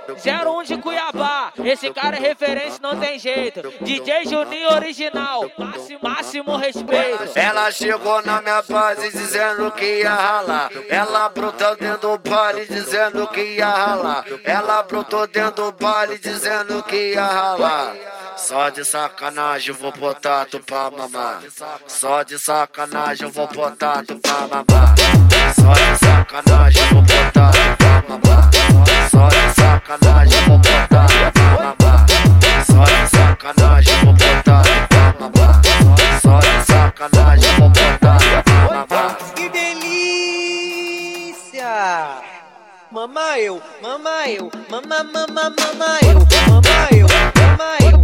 01 de Cuiabá, esse cara é referência, não tem jeito. DJ Juninho original, máximo respeito. Ela chegou na minha base dizendo que ia ralar. Ela brotou dentro do baile dizendo que ia ralar. Ela brotou dentro do baile dizendo que ia ralar. Só de sacanagem eu vou botar tu pra mamar. Só de sacanagem eu vou botar tu pra mamar. Só de sacanagem eu vou botar tu pra mamar. Só de sacanagem eu vou botar tu pra mamar. Só de sacanagem eu vou botar tu pra mamar. Só de sacanagem eu vou botar tu pra mamar. Que delícia! Mama eu, mama eu, mama eu, mama eu, mama eu, mama eu,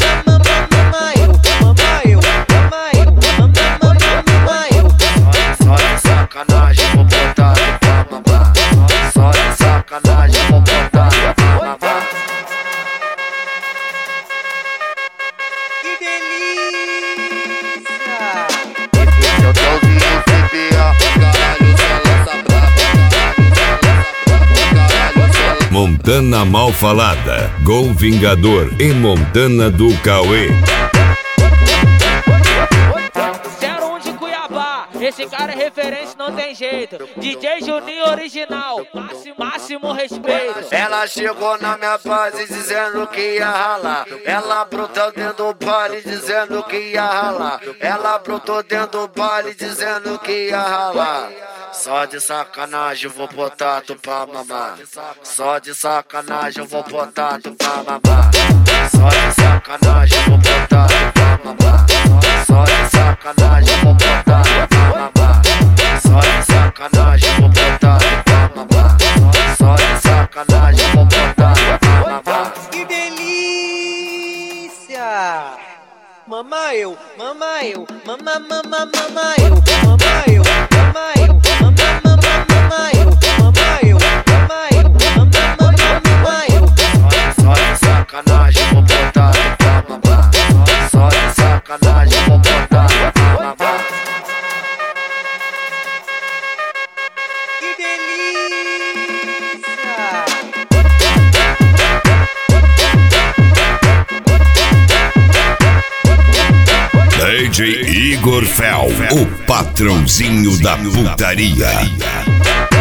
mama eu, mama eu. Só de sacanagem vou botar tu pra mamar. Só de sacanagem vou botar tu pra mamar. Que delícia! Eu tô ouvindo CPA, caralho, se lança braba, caralho. Montana Mal Falada, Gol Vingador e Montana do Cauê. 01 de Cuiabá, esse cara é referência, não tem jeito. DJ Juninho original, máximo respeito. Ela chegou na minha base dizendo que ia ralar. Ela brotou dentro do baile dizendo que ia ralar. Ela brotou dentro do baile dizendo que ia ralar. Só de sacanagem eu vou botar tu pra mamar. Só de sacanagem eu vou botar tu pra mamar. Só de sacanagem eu vou botar tu pra mamar. Só de sacanagem eu vou botar tu pra mamar. Só de sacanagem eu vou botar tu pra mamar. Só de sacanagem eu vou botar tu pra mamar. Que delícia! Mama eu, mama eu, mama eu, mama eu, mama eu, mama eu, mama eu, mama eu. Só de sacanagem vou botar tu pra mamar. Só de sacanagem vou botar tu pra mamar. Que delícia! DJ Igor Fel, o patrãozinho da putaria.